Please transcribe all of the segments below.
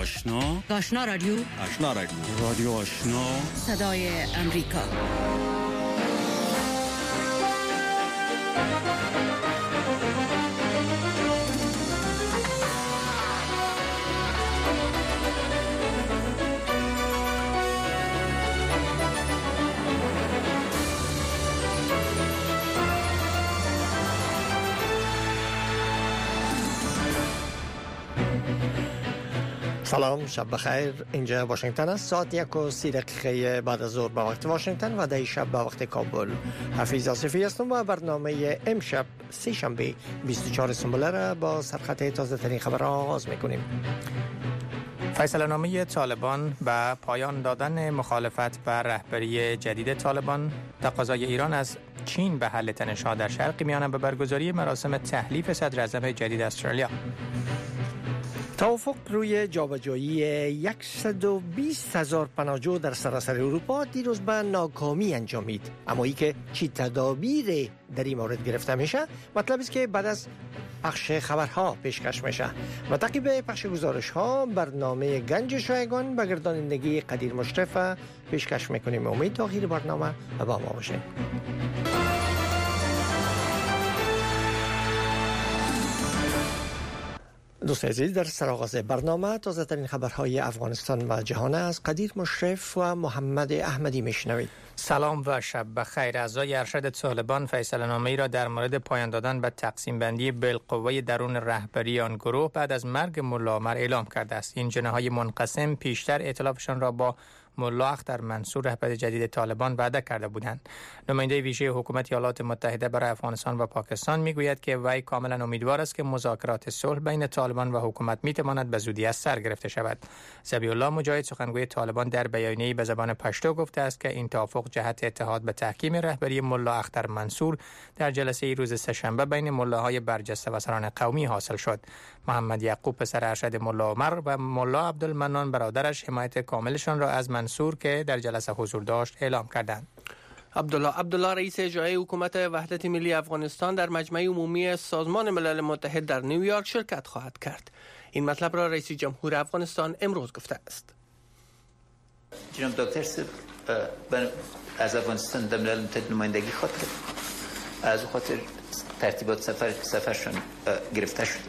آشنا رادیو رادیو آشنا صدای امریکا. سلام، شب بخیر. اینجا واشنگتن است. ساعت 1:30 بعد از ظهر به وقت واشنگتن و 10 شب به وقت کابل. حفیظ آصفی هستم و برنامه امشب سه‌شنبه 24 سنبله را با سرخط تازه ترین خبرها آغاز میکنیم. فیصله نامه طالبان به پایان دادن مخالفت بر رهبری جدید طالبان، تقاضای ایران از چین به حل تنش‌ها در شرق میانه به برگزاری مراسم تحلیف صدر اعظم جدید استرالیا. توافق روی جابجایی 120,000 پناهجو در سراسر اروپا دیروز به ناکامی انجامید. اما ای که چی تدابیر در این مورد گرفته میشه مطلب است که بعد از پخش خبرها پیشکش میشه و تعقیب پخش گزارش ها برنامه گنج شایگان به گردانندگی قدیر مشرف پیشکش میکنیم. امید تا آخر برنامه با ما باشین. دوست عزیز، در سرآغاز برنامه تازه ترین خبرهای افغانستان و جهان از قدیر مشرف و محمد احمدی میشنوید. سلام و شب بخیر. اعضای ارشد طالبان فیصله نامه‌ای را در مورد پایان دادن به تقسیم بندی بالقوه درون رهبری آن گروه بعد از مرگ ملا عمر اعلام کرده است. این جناح‌های منقسم پیشتر ائتلافشان را با ملا اختر منصور رهبر جدید طالبان وعده کرده بودند. نماینده ویژه حکومت ایالات متحده برای افغانستان و پاکستان میگوید که وی کاملا امیدوار است که مذاکرات صلح بین طالبان و حکومت میتواند به زودی از سر گرفته شود. ذبیح الله مجاهد سخنگوی طالبان در بیانیه‌ای به زبان پشتو گفته است که این توافق جهت اتحاد به تحکیم رهبری ملا اختر منصور در جلسه روز سه‌شنبه بین ملاهای برجسته و سران قومی حاصل شد. محمد یعقوب پسر ارشد ملا عمر و ملا عبدالمنان برادرش حمایت کاملشان را از منصور که در جلسه حضور داشت اعلام کردند. عبدالله رئیس اجرایی حکومت وحدت ملی افغانستان در مجمع عمومی سازمان ملل متحد در نیویورک شرکت خواهد کرد. این مطلب را رئیس جمهور افغانستان امروز گفته است. جناب دکتر از افغانستان در ملل متحد نمایندگی خواهد کرد. از خاطر ترتیبات سفرشون گرفته شده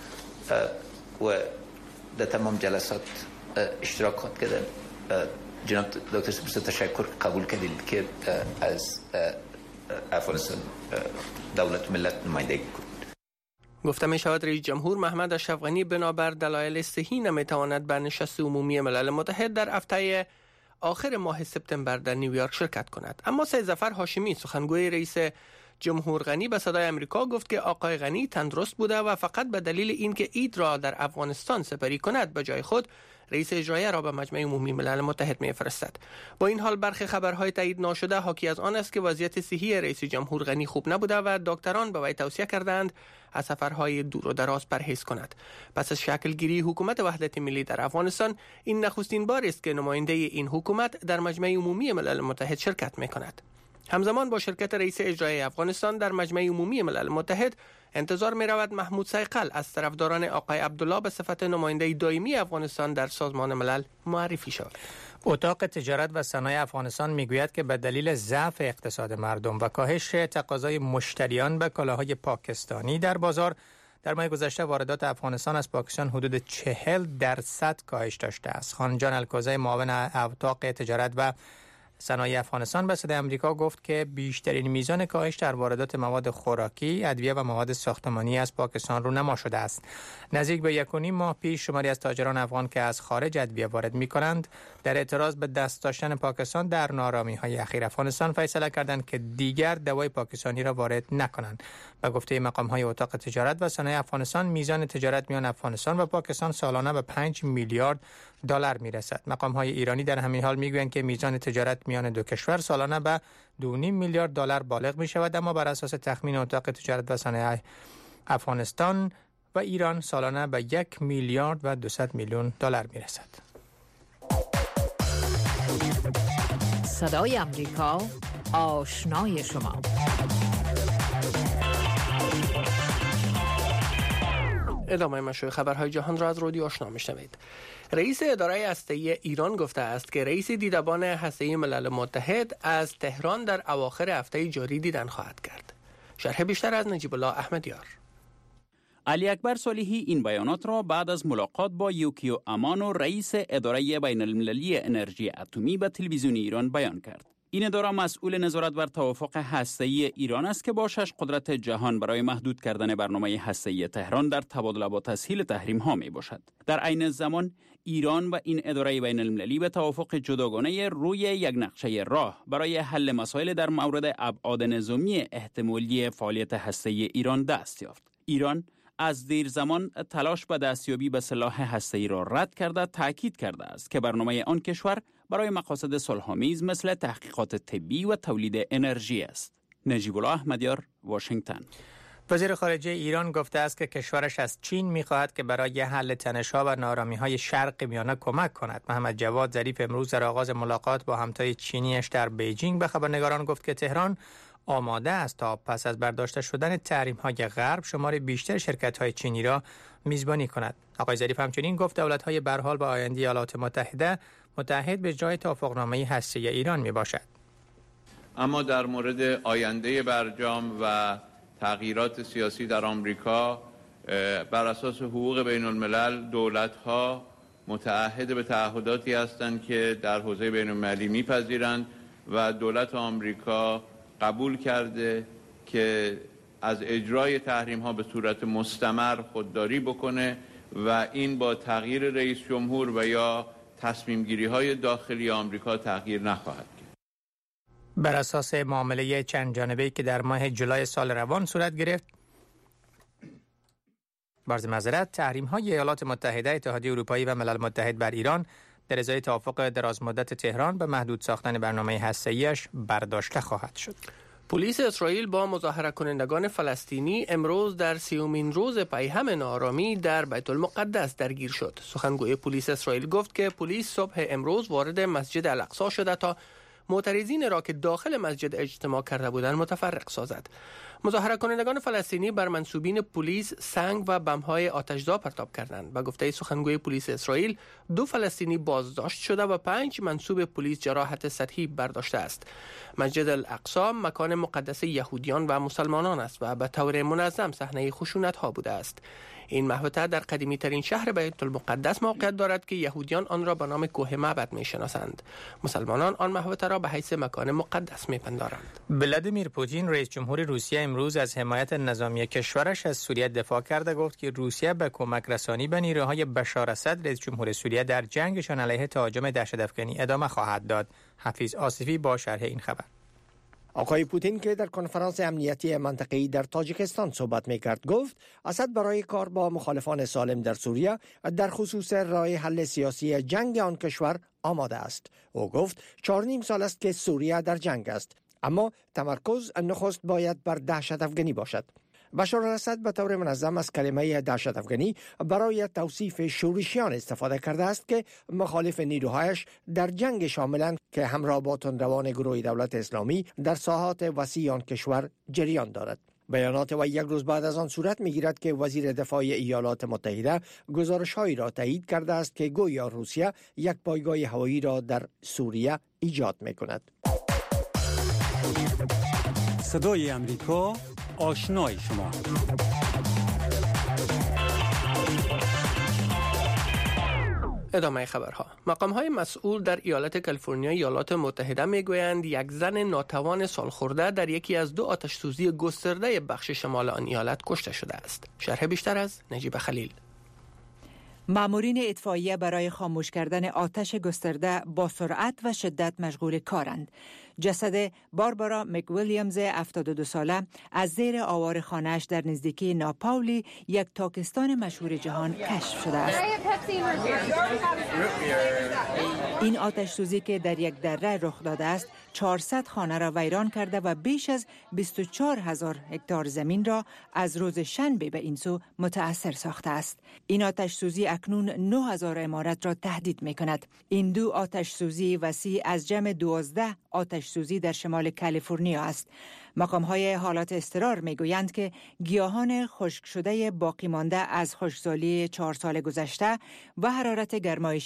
و در تمام جلسات اشتراک خواهد کردن. جناب دکتر سپس تشکر قبول کردید که از افغانستان دولت و ملت نمایندگی کنید. گفته می شود رئیس جمهور محمد اشرف غنی بنابر دلایل صحی نمیتواند بر نشست عمومی ملل متحد در هفته آخر ماه سپتامبر در نیویورک شرکت کند. اما سید ظفر هاشمی سخنگوی رئیس جمهور غنی به صدای امریکا گفت که آقای غنی تندرست بوده و فقط به دلیل اینکه عید را در افغانستان سپری کند به جای خود رئیس اجرایی را به مجمع عمومی ملل متحد می‌فرستد. با این حال برخی خبرهای تایید ناشده حاکی از آن است که وضعیت صحی رئیس جمهور غنی خوب نبوده و دکتران به وی توصیه کردند از سفرهای دور و دراز پرهیز کند. پس از شکل گیری حکومت وحدت ملی در افغانستان، این نخستین بار است که نماینده این حکومت در مجمع عمومی ملل متحد شرکت می‌کند. همزمان با شرکت رئیس اجرایی افغانستان در مجمع عمومی ملل متحد انتظار می رود محمود صیقل از طرفداران آقای عبدالله به صفت نماینده دائمی افغانستان در سازمان ملل معرفی شود. اتاق تجارت و صنایع افغانستان میگوید که به دلیل ضعف اقتصاد مردم و کاهش تقاضای مشتریان به کالاهای پاکستانی در بازار، در ماه گذشته واردات افغانستان از پاکستان حدود 40% کاهش داشته است. خانم جان الکوزی معاون اتاق تجارت و صنایع افغانستان به صدای امریکا گفت که بیشترین میزان کاهش در واردات مواد خوراکی، ادویه و مواد ساختمانی از پاکستان رونما شده است. نزدیک به 1.5 ماه پیش شماری از تاجران افغان که از خارج ادویه وارد می‌کنند در اعتراض به دست داشتن پاکستان در نارامی‌های اخیر افغانستان فیصله کردند که دیگر دوای پاکستانی را وارد نکنند. به گفته مقام‌های اتاق تجارت و صنایع افغانستان، میزان تجارت میان افغانستان و پاکستان سالانه به 5 میلیارد دلار میرسد. مقام‌های ایرانی در همین حال میگویند که میزان تجارت میان دو کشور سالانه به 2.5 میلیارد دلار بالغ می شود، اما بر اساس تخمین اتاق تجارت و صنایع افغانستان و ایران سالانه به 1 میلیارد و 200 میلیون دلار می رسد. صدای امریکا، آشنای شما. ادامه مشروع خبرهای جهان را از رادیو آشنا میشنوید. رئیس اداره هسته‌ای ایران گفته است که رئیس دیدبان هسته‌ای ملل متحد از تهران در اواخر هفته جاری دیدن خواهد کرد. شرح بیشتر از نجیب الله احمدیار. علی اکبر صالحی این بیانات را بعد از ملاقات با یوکیو امانو رئیس اداره بین المللی انرژی اتمی به تلویزیون ایران بیان کرد. این اداره مسئول نظارت بر توافق هسته‌ای ایران است که با 6 قدرت جهان برای محدود کردن برنامه هسته‌ای تهران در تبادل با تسهیل تحریم‌ها می باشد. در عین زمان ایران و این اداره بین المللی به توافق جداگانه روی یک نقشه راه برای حل مسائل در مورد ابعاد نظامی احتمالی فعالیت هسته‌ای ایران دست یافت. ایران از دیر زمان تلاش به دستیابی به سلاح هسته‌ای را رد کرده تاکید کرده است که برنامه آن کشور برای مقاصد صلح‌آمیز مثل تحقیقات طبی و تولید انرژی است. نجیب الله احمدیار، واشنگتن. وزیر خارجه ایران گفته است که کشورش از چین می‌خواهد که برای حل تنش‌ها و نارامی‌های شرق میانه کمک کند. محمد جواد ظریف امروز در آغاز ملاقات با همتای چینیش در بیجینگ به خبرنگاران گفت که تهران آماده است تا پس از برداشته شدن تحریم‌های غرب شمار بیشتر شرکت‌های چینی را میزبانی کند. آقای ظریف همچنین گفت دولت‌های به هر حال با آینده ایالات متحده متحد به جای توافقنامه هسته‌ای ایران میباشد. اما در مورد آینده برجام و تغییرات سیاسی در آمریکا بر اساس حقوق بین الملل دولت‌ها متعهد به تعهداتی هستند که در حوزه بین المللی میپذیرند و دولت آمریکا قبول کرده که از اجرای تحریم‌ها به صورت مستمر خودداری بکنه و این با تغییر رئیس جمهور و یا تصمیم‌گیری‌های داخلی آمریکا تغییر نخواهد کرد. بر اساس معامله چند جانبه‌ای که در ماه جولای سال روان صورت گرفت، عرض معذرت، تحریم‌های ایالات متحده، اتحادیه اروپایی و ملل متحد بر ایران در ازای توافق درازمدت تهران به محدود ساختن برنامه هسته‌ایش برداشته خواهد شد. پلیس اسرائیل با مظاهره کنندگان فلسطینی امروز در 30مین روز پیهم ناآرامی در بیت المقدس درگیر شد. سخنگوی پلیس اسرائیل گفت که پلیس صبح امروز وارد مسجد الاقصی شده تا معترضین را که داخل مسجد اجتماع کرده بودند متفرق سازد. مظاهره کنندگان فلسطینی بر منسوبین پلیس سنگ و بم‌های آتش‌زا پرتاب کردند. به گفته سخنگوی پلیس اسرائیل 2 فلسطینی بازداشت شده و 5 منسوب پلیس جراحت سطحی برداشته است. مسجد الاقصی مکان مقدس یهودیان و مسلمانان است و به طور منظم صحنه خشونت‌ها بوده است. این محوطه در قدیمی ترین شهر بیت المقدس موقعیت دارد که یهودیان آن را به نام کوه معبد می‌شناسند. مسلمانان آن محوطه را به حیث مکان مقدس می‌پندارند. ولادیمیر پوتین رئیس جمهور روسیه امروز از حمایت نظامی کشورش از سوریه دفاع کرده. گفت که روسیه به کمک رسانی به نیروهای بشار اسد رئیس جمهور سوریه در جنگشان علیه تهاجم دهشت‌افکنی ادامه خواهد داد. حفیظ آصفی با شرح این خبر. آقای پوتین که در کنفرانس امنیتی منطقه‌ای در تاجیکستان صحبت می‌کرد گفت اسد برای کار با مخالفان سالم در سوریه در خصوص راه حل سیاسی جنگ آن کشور آماده است. او گفت 4.5 سال است که سوریه در جنگ است، اما تمرکز نخست باید بر دهشت‌افکنی باشد. بشار الاسد به طور منظم از کلمه دهشت‌افکنی برای توصیف شورشیان استفاده کرده است که مخالف نیروهایش در جنگ شاملند که همراه با تندروان گروه دولت اسلامی در ساحات وسیع آن کشور جریان دارد. بیانات و یک روز بعد از آن صورت می‌گیرد که وزیر دفاع ایالات متحده گزارش‌هایی را تایید کرده است که گویا روسیه یک پایگاه هوایی را در سوریه ایجاد می‌کند. صدای امریکا، آشنای شما. ادامه خبرها. مقام‌های مسئول در ایالت کالیفرنیا ایالات متحده میگویند یک زن ناتوان سالخورده در یکی از 2 آتش‌سوزی گسترده بخش شمال آن ایالت کشته شده است. شرح بیشتر از نجیب خلیل. مامورین اطفائیه برای خاموش کردن آتش گسترده با سرعت و شدت مشغول کارند. جسد باربارا مکویلیامز 72 ساله از زیر آوار خانه‌اش در نزدیکی ناپاولی، یک تاکستان مشهور جهان، کشف شده است. این آتش سوزی که در یک دره رخ داده است 400 خانه را ویران کرده و بیش از 24,000 هکتار زمین را از روز شنبه به این سو متأثر ساخته است. این آتش سوزی اکنون 9,000 عمارت را تهدید می کند. این 2 آتش سوزی وسیع از جمع 12 آتش سوزی در شمال کالیفرنیا است. مقام‌های حالات اضطرار می‌گویند که گیاهان خشک شده باقی مانده از خشکسالی 4 سال گذشته و حرارت گرمایش